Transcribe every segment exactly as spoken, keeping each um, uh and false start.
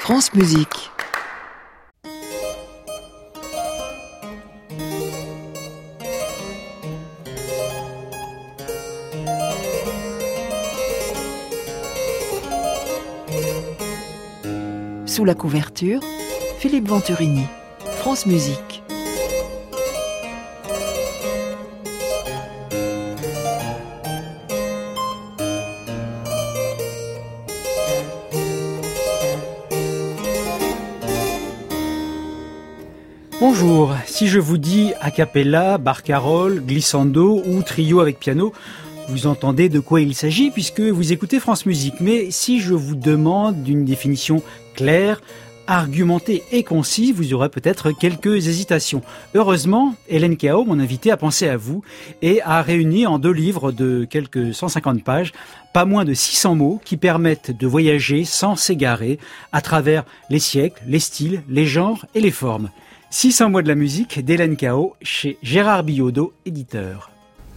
France Musique. Sous la couverture, Philippe Venturini, France Musique. Bonjour, si je vous dis a cappella, barcarolle, glissando ou trio avec piano, vous entendez de quoi il s'agit puisque vous écoutez France Musique. Mais si je vous demande d'une définition claire, argumentée et concise, vous aurez peut-être quelques hésitations. Heureusement, Hélène Cao, mon invitée, a pensé à vous et a réuni en deux livres de quelques cent cinquante pages pas moins de six cents mots qui permettent de voyager sans s'égarer à travers les siècles, les styles, les genres et les formes. six cents mots de la musique d'Hélène Cao chez Gérard Billaudot, éditeur.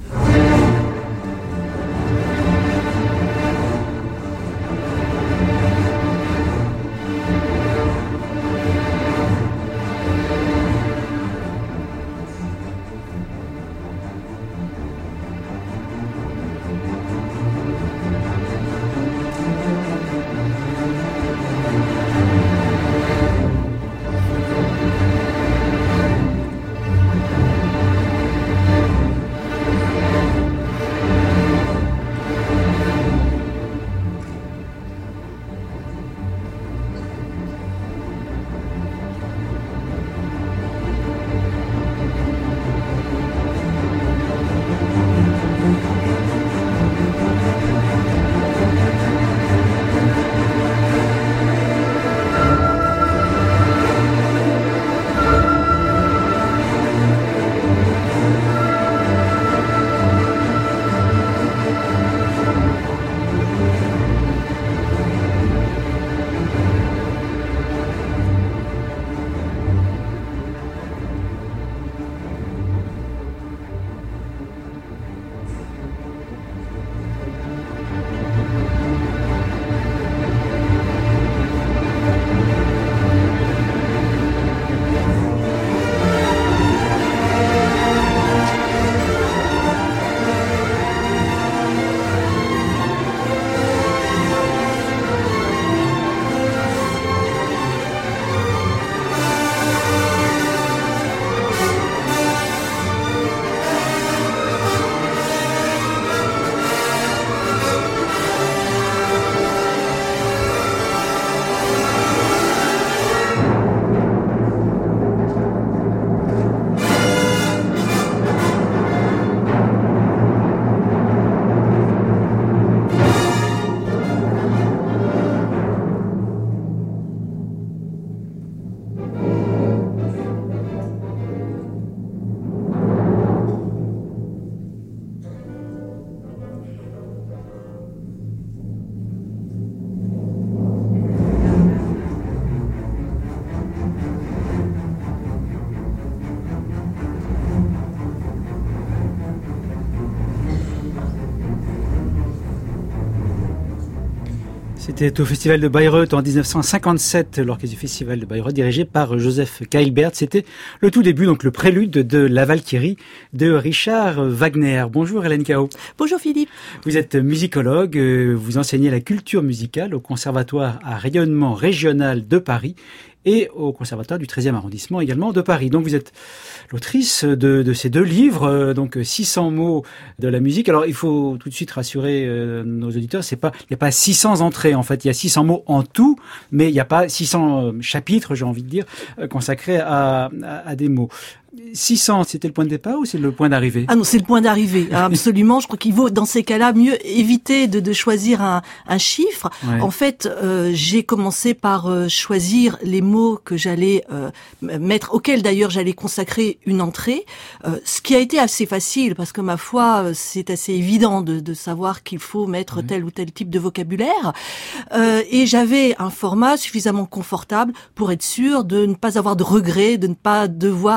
C'était au Festival de Bayreuth en dix-neuf cent cinquante-sept, l'orchestre du Festival de Bayreuth dirigé par Joseph Keilbert. C'était le tout début, donc le prélude de la Valkyrie de Richard Wagner. Bonjour Hélène Cao. Bonjour Philippe. Vous êtes musicologue, vous enseignez la culture musicale au Conservatoire à rayonnement régional de Paris et au Conservatoire du treizième arrondissement également de Paris. Donc vous êtes l'autrice de, de ces deux livres, euh, donc six cents mots de la musique. Alors il faut tout de suite rassurer euh, nos auditeurs, c'est pas, il n'y a pas six cents entrées en fait, il y a six cents mots en tout, mais il n'y a pas six cents euh, chapitres, j'ai envie de dire, euh, consacrés à, à, à des mots. six cents, c'était le point de départ ou c'est le point d'arrivée? Ah non, c'est le point d'arrivée. Absolument. Je crois qu'il vaut, dans ces cas-là, mieux éviter de, de choisir un, un chiffre. Ouais. En fait, euh, j'ai commencé par euh, choisir les mots que j'allais euh, mettre, auxquels d'ailleurs j'allais consacrer une entrée. Euh, ce qui a été assez facile, parce que ma foi, c'est assez évident de, de savoir qu'il faut mettre ouais. tel ou tel type de vocabulaire. Euh, et j'avais un format suffisamment confortable pour être sûr de ne pas avoir de regrets, de ne pas devoir laisser de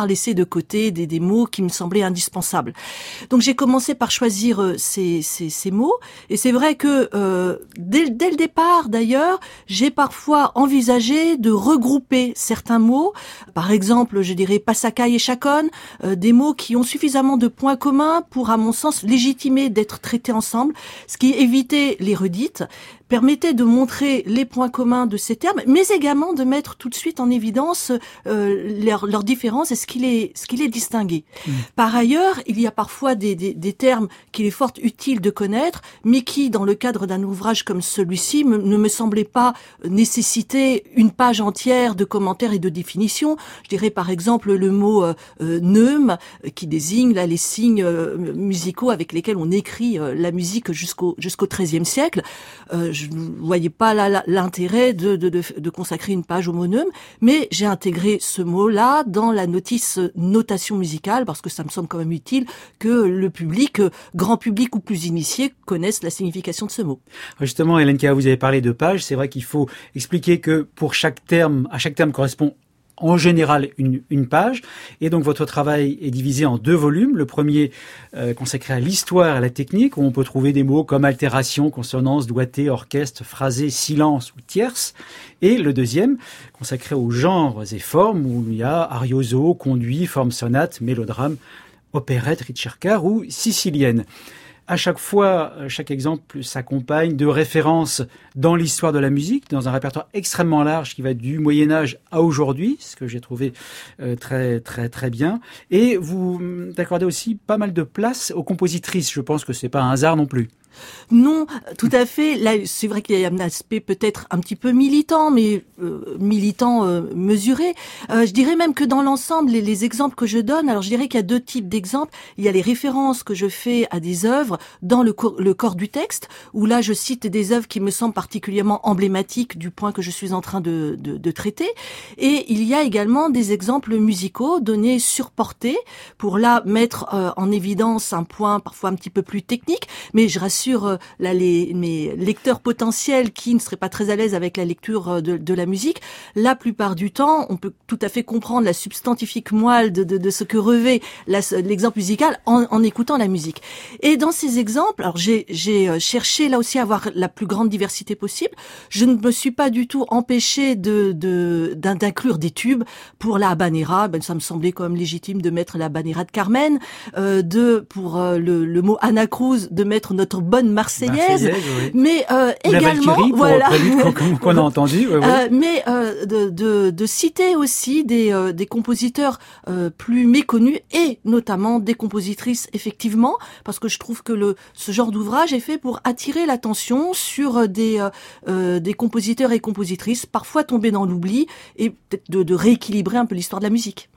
côté des, des mots qui me semblaient indispensables. Donc j'ai commencé par choisir euh, ces, ces, ces mots, et c'est vrai que euh, dès, dès le départ d'ailleurs, j'ai parfois envisagé de regrouper certains mots, par exemple je dirais Pasakai et Chacon, euh, des mots qui ont suffisamment de points communs pour, à mon sens, légitimer d'être traités ensemble, ce qui évitait les redites, permettait de montrer les points communs de ces termes, mais également de mettre tout de suite en évidence euh, leurs leur différences et ce qui les, ce qui les distinguait. Mmh. Par ailleurs, il y a parfois des, des, des termes qu'il est fort utile de connaître, mais qui, dans le cadre d'un ouvrage comme celui-ci, me, ne me semblaient pas nécessiter une page entière de commentaires et de définitions. Je dirais par exemple le mot euh, euh, neume, qui désigne là les signes euh, musicaux avec lesquels on écrit euh, la musique jusqu'au jusqu'au treizième siècle. Euh, je ne voyais pas là l'intérêt de, de, de, de consacrer une page au mot neume, mais j'ai intégré ce mot-là dans la notice notation musicale parce que ça me semble quand même utile que le public, grand public ou plus initié, connaisse la signification de ce mot. Justement, Hélène Kaha, vous avez parlé de page. C'est vrai qu'il faut expliquer que pour chaque terme, à chaque terme correspond en général une, une page, et donc votre travail est divisé en deux volumes. Le premier euh, consacré à l'histoire et à la technique, où on peut trouver des mots comme altération, consonance, doigté, orchestre, phrasé, silence ou tierce, et le deuxième consacré aux genres et formes, où il y a arioso, conduit, forme sonate, mélodrame, opérette, ricercar ou sicilienne. À chaque fois, chaque exemple s'accompagne de références dans l'histoire de la musique, dans un répertoire extrêmement large qui va du Moyen-Âge à aujourd'hui, ce que j'ai trouvé euh, très très très bien. Et vous accordez aussi pas mal de place aux compositrices. Je pense que c'est pas un hasard non plus. Non, tout à fait. Là, c'est vrai qu'il y a un aspect peut-être un petit peu militant, mais euh, militant euh, mesuré. Euh, je dirais même que dans l'ensemble, les, les exemples que je donne, alors je dirais qu'il y a deux types d'exemples. Il y a les références que je fais à des œuvres dans le, cor- le corps du texte, où là, je cite des œuvres qui me semblent particulièrement emblématiques du point que je suis en train de, de, de traiter. Et il y a également des exemples musicaux donnés sur portée, pour là mettre euh, en évidence un point parfois un petit peu plus technique, mais je rassure sur euh, là, les, mes lecteurs potentiels qui ne seraient pas très à l'aise avec la lecture de, de la musique, la plupart du temps, on peut tout à fait comprendre la substantifique moelle de, de, de ce que revêt la, l'exemple musical en, en écoutant la musique. Et dans ces exemples, alors j'ai, j'ai cherché là aussi à avoir la plus grande diversité possible. Je ne me suis pas du tout empêchée de, de, d'inclure des tubes pour la habanera. Ben, ça me semblait quand même légitime de mettre la habanera de Carmen, euh, de pour euh, le, le mot Anna Cruz de mettre notre bonne Marseillaise, Marseillaise oui. mais euh, la également Valkyrie, voilà pour qu'on, qu'on a entendu, ouais, ouais. Euh, mais euh, de, de, de citer aussi des, euh, des compositeurs euh, plus méconnus et notamment des compositrices effectivement, parce que je trouve que le ce genre d'ouvrage est fait pour attirer l'attention sur des euh, des compositeurs et compositrices parfois tombés dans l'oubli et peut-être de, de rééquilibrer un peu l'histoire de la musique.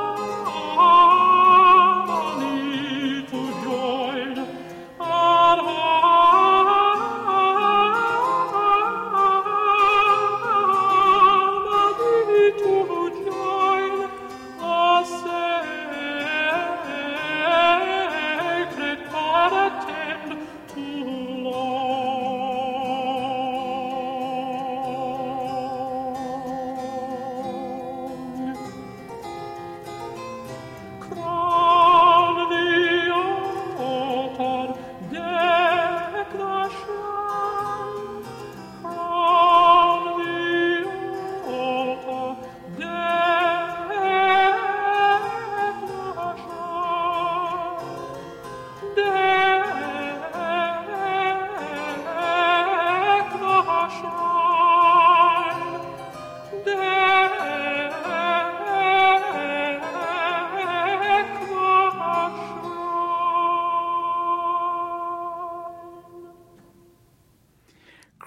Harmony to join, harmony.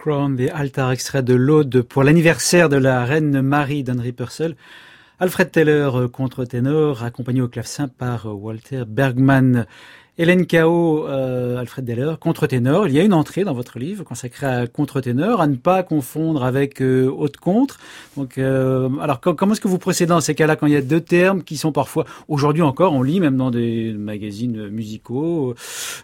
Crown the Altar, extrait de l'Aude pour l'anniversaire de la reine Marie d'Henry Purcell. Alfred Teller, contre-ténor, accompagné au clavecin par Walter Bergman. Hélène Cao, euh, Alfred Teller, contre-ténor. Il y a une entrée dans votre livre consacrée à contre-ténor, à ne pas confondre avec euh, haute-contre. Donc, euh, alors comment est-ce que vous procédez dans ces cas-là quand il y a deux termes qui sont parfois, aujourd'hui encore, on lit même dans des magazines musicaux,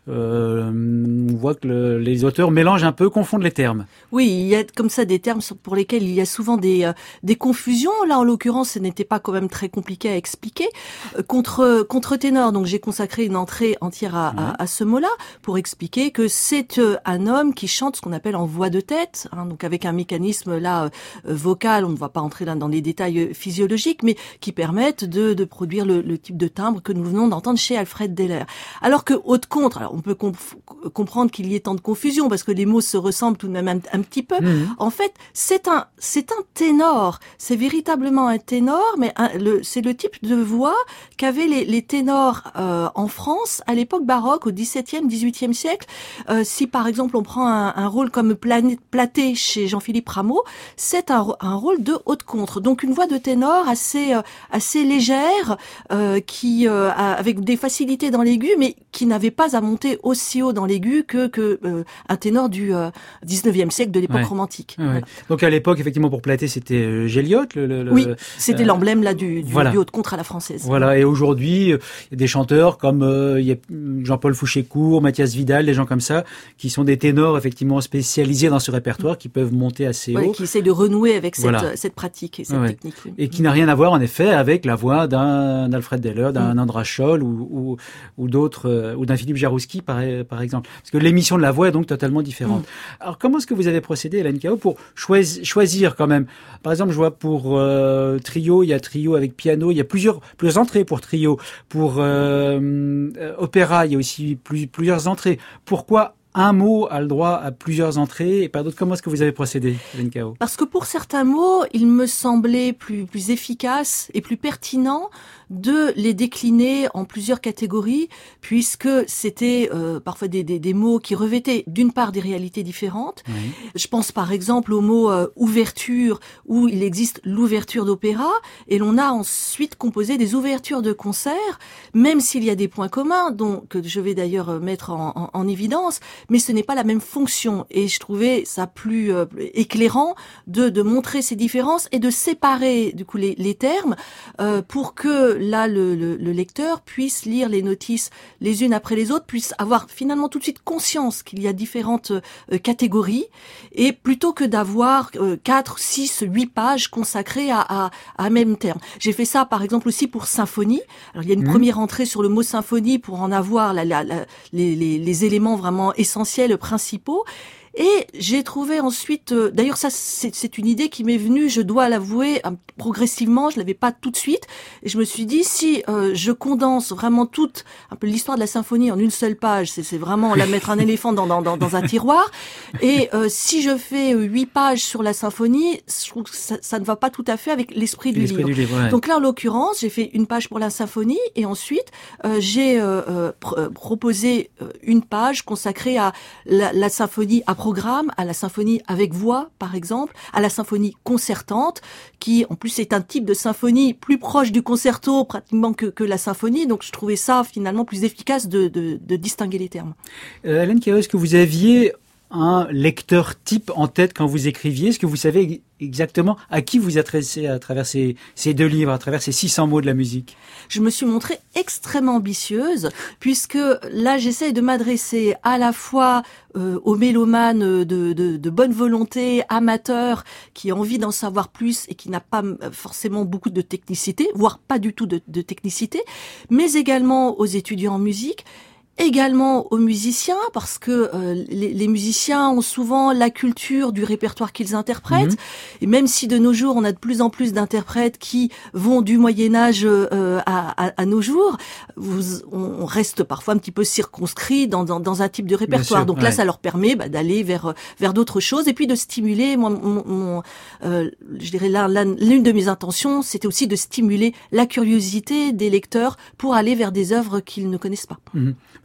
euh, on voit que le, les auteurs mélangent un peu, confondent les termes. Oui, il y a comme ça des termes pour lesquels il y a souvent des euh, des confusions. Là, en l'occurrence, ce n'était pas quand même très compliqué à expliquer. Euh, contre contre-ténor, donc j'ai consacré une entrée entière À, à, à ce mot-là pour expliquer que c'est euh, un homme qui chante ce qu'on appelle en voix de tête, hein, donc avec un mécanisme là euh, vocal, on ne va pas entrer là dans les détails euh, physiologiques, mais qui permettent de, de produire le, le type de timbre que nous venons d'entendre chez Alfred Teller. Alors que haute contre, alors on peut comp- comprendre qu'il y ait tant de confusion parce que les mots se ressemblent tout de même un, un petit peu. Mmh. En fait, c'est un c'est un ténor, c'est véritablement un ténor, mais un, le, c'est le type de voix qu'avaient les, les ténors euh, en France à l'époque baroque, au dix-septième, dix-huitième siècle. Euh, si par exemple on prend un, un rôle comme Platé chez Jean-Philippe Rameau, c'est un, un rôle de haute contre. Donc une voix de ténor assez euh, assez légère, euh, qui euh, a, avec des facilités dans l'aigu, mais qui n'avait pas à monter aussi haut dans l'aigu que que euh, un ténor du euh, dix-neuvième siècle de l'époque ouais. romantique. Ouais, voilà. Donc à l'époque, effectivement, pour Platé, c'était euh, Géliot. Le, le, oui, c'était euh, l'emblème là du, du, voilà. du haute contre à la française. Voilà. Et aujourd'hui, il euh, y a des chanteurs comme euh, il y a Jean-Paul Fouché-Court, Mathias Vidal, des gens comme ça, qui sont des ténors effectivement spécialisés dans ce répertoire, qui peuvent monter assez ouais, haut. Qui essaient de renouer avec cette, voilà. cette pratique et cette ouais. technique. Oui. Et qui n'a rien à voir en effet avec la voix d'un Alfred Teller, d'un mm. Andras Scholl ou, ou, ou d'autres, euh, ou d'un Philippe Jarouski par, par exemple. Parce que l'émission de la voix est donc totalement différente. Mm. Alors comment est-ce que vous avez procédé, Hélène Cao, pour choisir, choisir quand même? Par exemple, je vois pour euh, trio, il y a trio avec piano, il y a plusieurs, plusieurs entrées pour trio. Pour euh, euh, opéra, il y a aussi plus, plusieurs entrées. Pourquoi un mot a le droit à plusieurs entrées et pas d'autres? Comment est-ce que vous avez procédé, Hélène Cao? Parce que pour certains mots, il me semblait plus, plus efficace et plus pertinent de les décliner en plusieurs catégories, puisque c'était euh, parfois des, des, des mots qui revêtaient d'une part des réalités différentes. Oui. Je pense par exemple au mot euh, ouverture, où il existe l'ouverture d'opéra, et l'on a ensuite composé des ouvertures de concerts, même s'il y a des points communs, dont que je vais d'ailleurs mettre en, en, en évidence, mais ce n'est pas la même fonction. Et je trouvais ça plus euh, éclairant de, de montrer ces différences et de séparer du coup les, les termes euh, pour que là le, le, le lecteur puisse lire les notices les unes après les autres, puisse avoir finalement tout de suite conscience qu'il y a différentes euh, catégories, et plutôt que d'avoir euh, quatre, six, huit pages consacrées à, à, à un même terme. J'ai fait ça par exemple aussi pour symphonie. Alors il y a une mmh. première entrée sur le mot symphonie pour en avoir la, la, la, les, les, les éléments vraiment essentiels, principaux. Et j'ai trouvé ensuite, euh, d'ailleurs ça c'est, c'est une idée qui m'est venue, je dois l'avouer, euh, progressivement, je l'avais pas tout de suite, et je me suis dit si euh, je condense vraiment toute un peu l'histoire de la symphonie en une seule page, c'est, c'est vraiment la mettre un éléphant dans, dans, dans, dans un tiroir, et euh, si je fais huit pages sur la symphonie, je trouve que ça, ça ne va pas tout à fait avec l'esprit du l'esprit livre. Du livre ouais. Donc là en l'occurrence, j'ai fait une page pour la symphonie, et ensuite euh, j'ai euh, euh, pr- proposé euh, une page consacrée à la, la symphonie à programme, à la symphonie avec voix, par exemple, à la symphonie concertante, qui en plus est un type de symphonie plus proche du concerto pratiquement que, que la symphonie. Donc je trouvais ça finalement plus efficace de, de, de distinguer les termes. Euh, Hélène Cao, est-ce que vous aviez un lecteur type en tête quand vous écriviez? Est-ce que vous savez exactement à qui vous adressez à travers ces, ces deux livres, à travers ces six cents mots de la musique? Je me suis montrée extrêmement ambitieuse, puisque là j'essaie de m'adresser à la fois euh, aux mélomanes de, de, de bonne volonté, amateurs, qui ont envie d'en savoir plus et qui n'a pas forcément beaucoup de technicité, voire pas du tout de, de technicité, mais également aux étudiants en musique, également aux musiciens, parce que euh, les, les musiciens ont souvent la culture du répertoire qu'ils interprètent, mmh. et même si de nos jours on a de plus en plus d'interprètes qui vont du Moyen-Âge euh, à, à, à nos jours, vous, on reste parfois un petit peu circonscrit dans, dans, dans un type de répertoire. Sûr, Donc ouais. là, ça leur permet bah, d'aller vers vers d'autres choses et puis de stimuler. Moi, mon, mon, euh, je dirais là, là, l'une de mes intentions, c'était aussi de stimuler la curiosité des lecteurs pour aller vers des œuvres qu'ils ne connaissent pas. Mmh.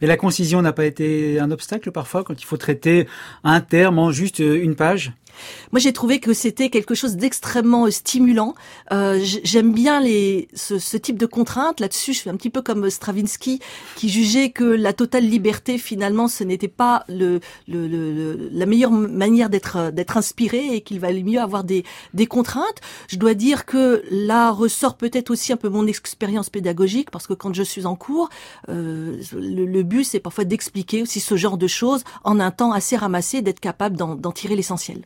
Et la concision n'a pas été un obstacle parfois quand il faut traiter un terme en juste une page ? Moi, j'ai trouvé que c'était quelque chose d'extrêmement stimulant. Euh, j'aime bien les, ce, ce type de contraintes. Là-dessus, je suis un petit peu comme Stravinsky, qui jugeait que la totale liberté, finalement, ce n'était pas le, le, le, la meilleure manière d'être, d'être inspiré et qu'il valait mieux avoir des, des contraintes. Je dois dire que là ressort peut-être aussi un peu mon expérience pédagogique, parce que quand je suis en cours, euh, le, le but, c'est parfois d'expliquer aussi ce genre de choses en un temps assez ramassé, d'être capable d'en, d'en tirer l'essentiel.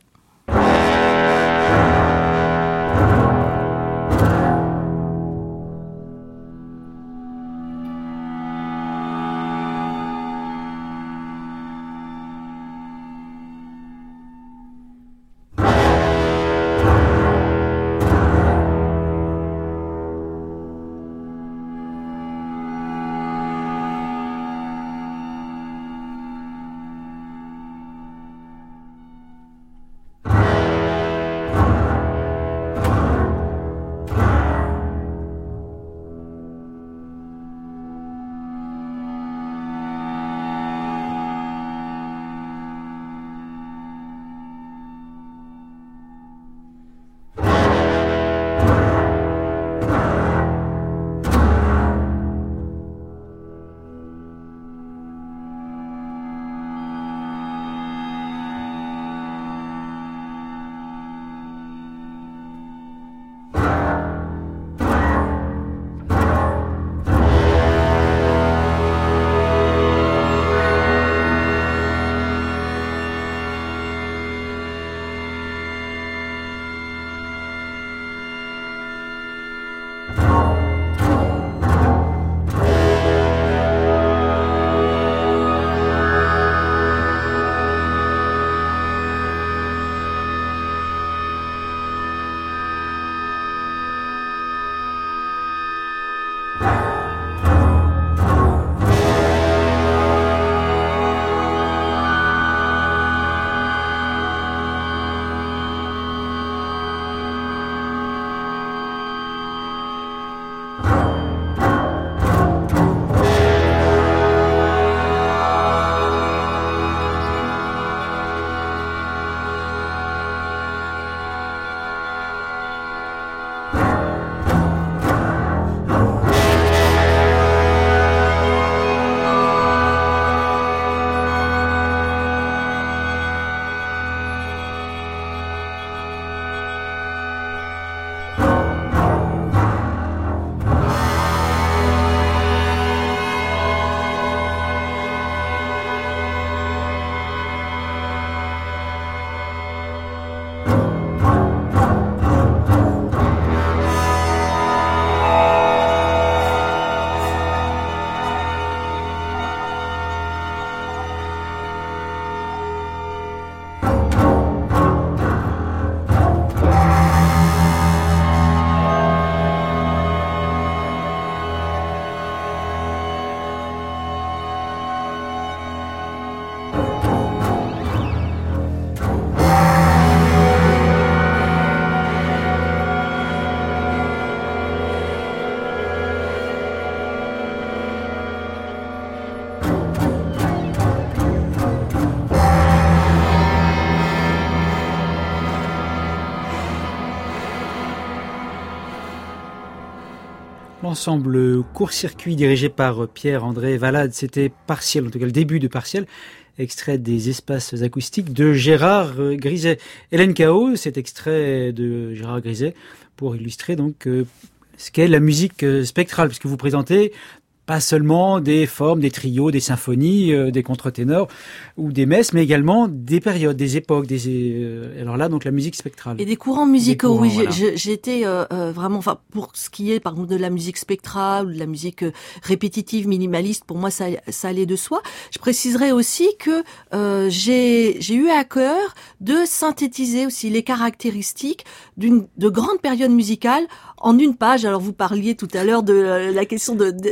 L'ensemble court-circuit dirigé par Pierre-André Valade, c'était Partiel, en tout cas le début de Partiel, extrait des espaces acoustiques de Gérard Griset. Hélène Cao, cet extrait de Gérard Griset pour illustrer donc euh, ce qu'est la musique spectrale, puisque vous présentez pas seulement des formes, des trios, des symphonies, euh, des contre-ténors ou des messes, mais également des périodes, des époques. Des, euh, alors là, donc la musique spectrale. Et des courants musicaux, courants, oui. Voilà. J'ai été euh, vraiment, enfin, pour ce qui est, par exemple, de la musique spectrale ou de la musique euh, répétitive, minimaliste, pour moi, ça, ça allait de soi. Je préciserai aussi que euh, j'ai j'ai eu à cœur de synthétiser aussi les caractéristiques d'une de grandes périodes musicales en une page. Alors, vous parliez tout à l'heure de euh, la question de, de, d'arriver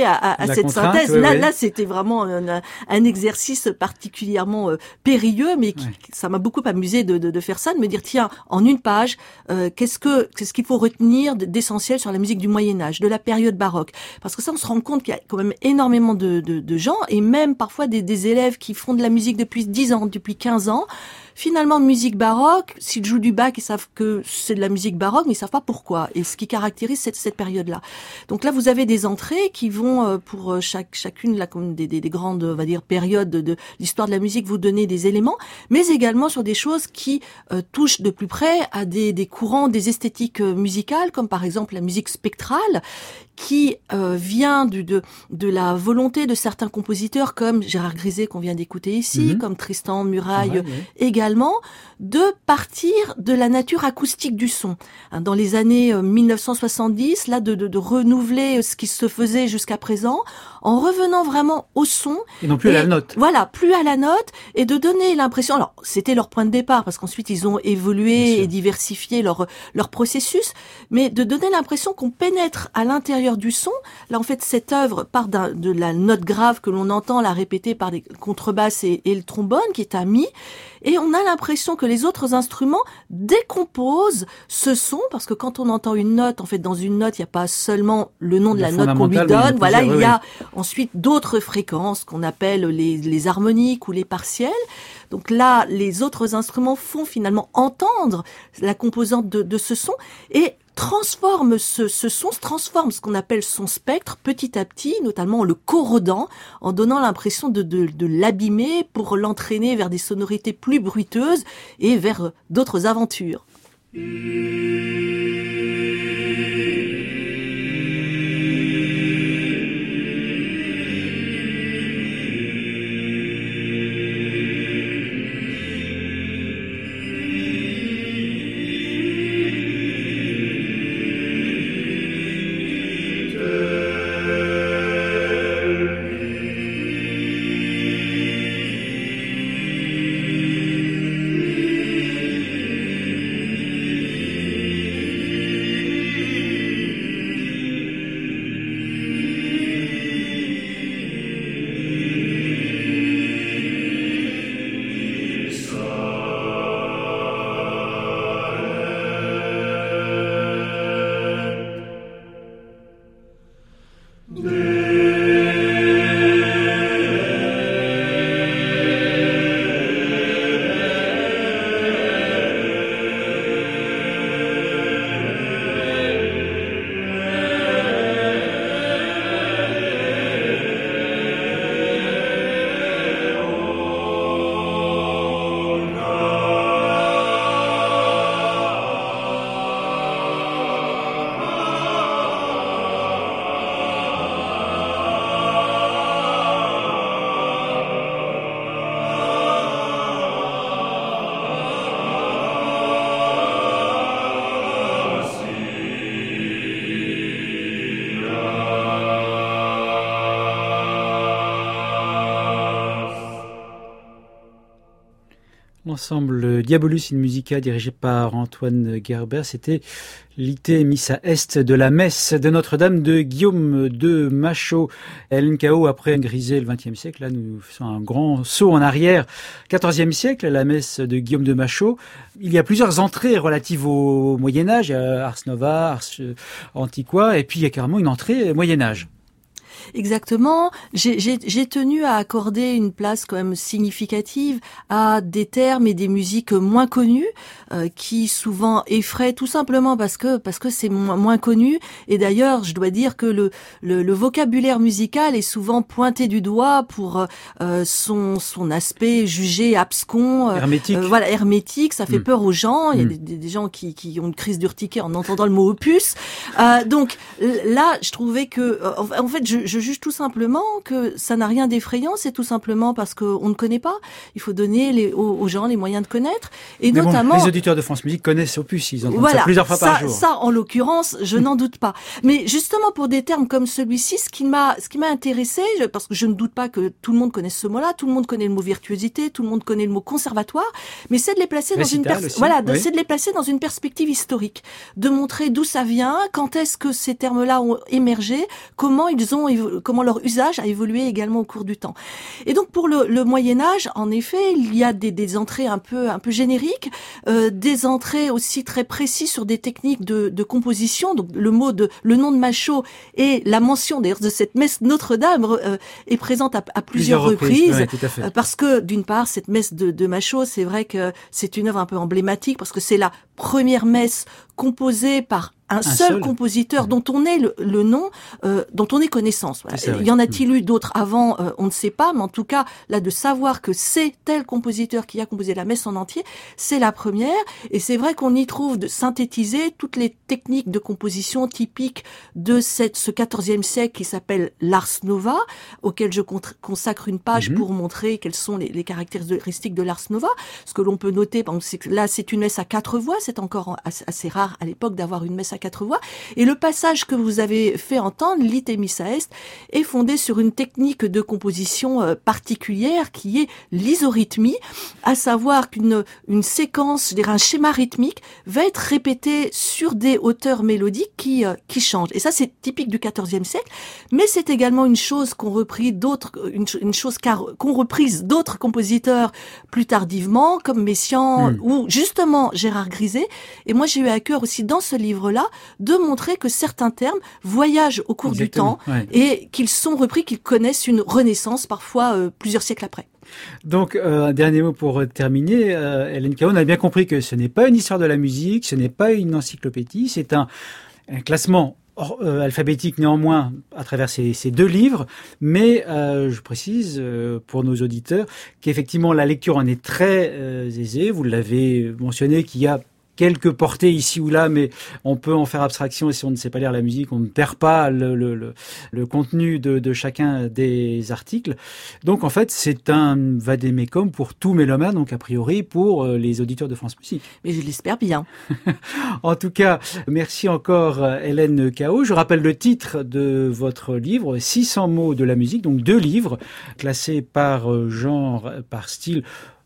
à, à, à cette synthèse. Ouais, là, ouais. là, c'était vraiment un, un exercice particulièrement euh, périlleux, mais qui, ouais. ça m'a beaucoup amusé de, de, de faire ça, de me dire tiens, en une page, euh, qu'est-ce que qu'est-ce qu'il faut retenir d'essentiel sur la musique du Moyen Âge, de la période baroque, parce que ça, on se rend compte qu'il y a quand même énormément de, de, de gens et même parfois des, des élèves qui font de la musique depuis dix ans, depuis quinze ans. Finalement, musique baroque, s'ils jouent du Bach, ils savent que c'est de la musique baroque, mais ils savent pas pourquoi et ce qui caractérise cette, cette période-là. Donc là, vous avez des entrées qui vont pour chaque chacune là comme des, des, des grandes, on va dire, périodes de, de l'histoire de la musique, vous donner des éléments, mais également sur des choses qui euh, touchent de plus près à des, des courants, des esthétiques musicales, comme par exemple la musique spectrale, qui euh, vient du, de, de la volonté de certains compositeurs comme Gérard Grisey qu'on vient d'écouter ici, mmh. comme Tristan Muraille ouais, ouais. également, de partir de la nature acoustique du son. Dans les années mille neuf cent soixante-dix, là, de, de, de renouveler ce qui se faisait jusqu'à présent, en revenant vraiment au son. Et non plus et, à la note. Voilà, plus à la note, et de donner l'impression, alors c'était leur point de départ, parce qu'ensuite ils ont évolué et diversifié leur, leur processus, mais de donner l'impression qu'on pénètre à l'intérieur du son. Là, en fait, cette œuvre part d'un, de la note grave que l'on entend la répéter par les contrebasses et, et le trombone, qui est un mi, et on a l'impression que les autres instruments décomposent ce son, parce que quand on entend une note, en fait, dans une note, il n'y a pas seulement le nom de la note qu'on lui donne, voilà, il y a oui. ensuite d'autres fréquences qu'on appelle les, les harmoniques ou les partiels. Donc là, les autres instruments font finalement entendre la composante de, de ce son et transforme ce, ce son, se transforme ce qu'on appelle son spectre petit à petit, notamment en le corrodant, en donnant l'impression de, de, de l'abîmer pour l'entraîner vers des sonorités plus bruiteuses et vers d'autres aventures. L'ensemble Diabolus in Musica dirigé par Antoine Gerber, c'était l'Ite Missa Est de la messe de Notre-Dame de Guillaume de Machaut. L N K O après Grisey le vingtième siècle, là nous faisons un grand saut en arrière. quatorzième siècle, la messe de Guillaume de Machaut. Il y a plusieurs entrées relatives au Moyen-Âge, Ars Nova, Ars Antiqua, et puis il y a carrément une entrée Moyen-Âge. Exactement. J'ai, j'ai, j'ai tenu à accorder une place quand même significative à des termes et des musiques moins connues, euh, qui souvent effraient tout simplement parce que parce que c'est moins, moins connu. Et d'ailleurs, je dois dire que le, le, le vocabulaire musical est souvent pointé du doigt pour euh, son son aspect jugé abscon, euh, hermétique. Euh, voilà, hermétique. Ça fait mmh. peur aux gens. Il y a mmh. des, des gens qui, qui ont une crise d'urticaire en entendant le mot opus. Euh, donc là, je trouvais que en fait, je, je Je juge tout simplement que ça n'a rien d'effrayant, c'est tout simplement parce qu'on ne connaît pas. Il faut donner les, aux, aux gens les moyens de connaître. Et Mais notamment, bon, les auditeurs de France Musique connaissent Opus, ils entendent voilà, ça plusieurs fois ça, par jour. Ça, en l'occurrence, je n'en doute pas. Mais justement, pour des termes comme celui-ci, ce qui m'a, ce qui m'a intéressé, parce que je ne doute pas que tout le monde connaisse ce mot-là, tout le monde connaît le mot virtuosité, tout le monde connaît le mot conservatoire, mais c'est de les placer Récital dans une pers- aussi, voilà, oui. c'est de les placer dans une perspective historique, de montrer d'où ça vient, quand est-ce que ces termes-là ont émergé, comment ils ont le, comment leur usage a évolué également au cours du temps. Et donc pour le, le Moyen Âge, en effet, il y a des, des entrées un peu un peu génériques, euh, des entrées aussi très précises sur des techniques de, de composition. Donc le mot de le nom de Machaut et la mention d'ailleurs de cette messe Notre-Dame euh, est présente à, à plusieurs, plusieurs reprises, reprises ouais, tout à fait. Euh, parce que d'une part cette messe de, de Machaut, c'est vrai que c'est une œuvre un peu emblématique parce que c'est la première messe composée par un, un seul, seul compositeur mmh. dont on ait le, le nom, euh, dont on ait connaissance. Voilà. Ça, y en a-t-il mmh. eu d'autres avant euh, On ne sait pas, mais en tout cas, là, de savoir que c'est tel compositeur qui a composé la messe en entier, c'est la première. Et c'est vrai qu'on y trouve de synthétiser toutes les techniques de composition typiques de cette, ce quatorzième siècle qui s'appelle l'Ars Nova, auquel je consacre une page mmh. pour montrer quelles sont les, les caractéristiques de l'Ars Nova. Ce que l'on peut noter, par exemple, c'est que là, c'est une messe à quatre voix. C'est encore assez, assez rare à l'époque d'avoir une messe à quatre voix. Et le passage que vous avez fait entendre, Lit et Missa Est, est fondé sur une technique de composition euh, particulière qui est l'isorhythmie, à savoir qu'une une séquence, je dirais un schéma rythmique, va être répété sur des hauteurs mélodiques qui euh, qui changent. Et ça, c'est typique du quatorzième siècle, mais c'est également une chose qu'ont repris d'autres, une, une chose qu'ont reprise d'autres compositeurs plus tardivement, comme Messiaen mmh. ou justement Gérard Griset. Et moi, j'ai eu à cœur aussi dans ce livre-là de montrer que certains termes voyagent au cours Exactement, du temps ouais. et qu'ils sont repris, qu'ils connaissent une renaissance parfois euh, plusieurs siècles après. Donc, euh, un dernier mot pour terminer. Euh, Hélène Cao, on a bien compris que ce n'est pas une histoire de la musique, ce n'est pas une encyclopédie, c'est un, un classement Or, euh, alphabétique néanmoins à travers ces, ces deux livres, mais euh, je précise euh, pour nos auditeurs qu'effectivement la lecture en est très euh, aisée. Vous l'avez mentionné qu'il y a quelques portées ici ou là, mais on peut en faire abstraction et si on ne sait pas lire la musique, on ne perd pas le, le, le, le contenu de, de chacun des articles. Donc en fait, c'est un vade-mecum pour tout mélomane, donc a priori pour les auditeurs de France Musique. Mais je l'espère bien. En tout cas, merci encore Hélène Cao. Je rappelle le titre de votre livre, six cents mots de la musique, donc deux livres classés par genre, par style.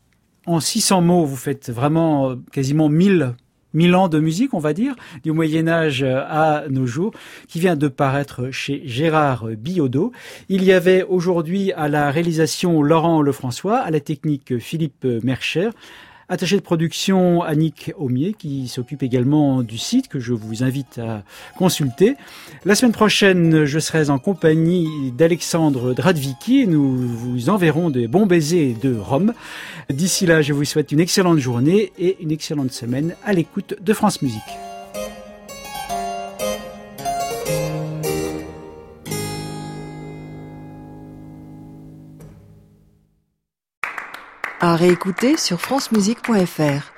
En six cents mots, vous faites vraiment quasiment mille, mille ans de musique, on va dire, du Moyen-Âge à nos jours, qui vient de paraître chez Gérard Billaudot. Il y avait aujourd'hui à la réalisation Laurent Lefrançois, à la technique Philippe Mercher, attaché de production Annick Aumier, qui s'occupe également du site que je vous invite à consulter. La semaine prochaine, je serai en compagnie d'Alexandre Dradvicki et nous vous enverrons des bons baisers de Rome. D'ici là, je vous souhaite une excellente journée et une excellente semaine à l'écoute de France Musique. À réécouter sur francemusique point f r.